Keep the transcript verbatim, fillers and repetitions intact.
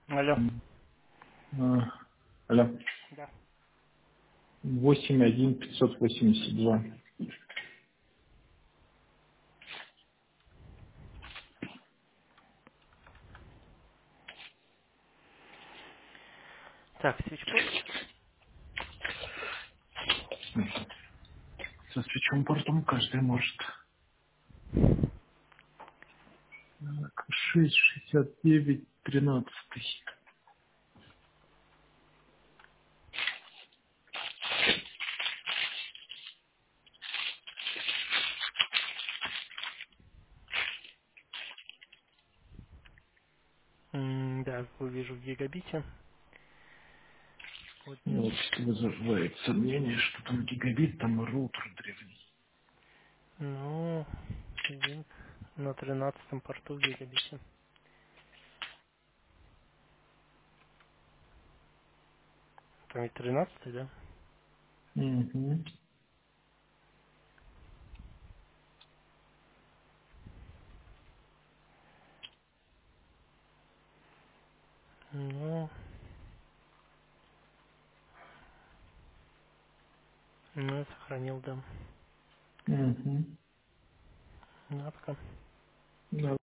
Алло. А, алло. Да. восемь один пятьсот восемьдесят два. Так, свечпорт. Со свечом портом каждый может. Так, шесть шестьдесят девять тринадцатый. М, Да, увижу в гигабите. Поднял. Вот вызывает сомнение, что там гигабит, там роутер древний. Ну, линк на тринадцатом порту в гигабите. Там ведь тринадцатый, да? Угу. Ну, ну, я сохранил, да. Угу. Ну, а пока. Да,